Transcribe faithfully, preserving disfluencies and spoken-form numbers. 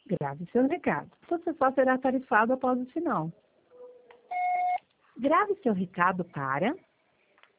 Grave seu recado. Você só será tarifado após o sinal. Grave seu recado para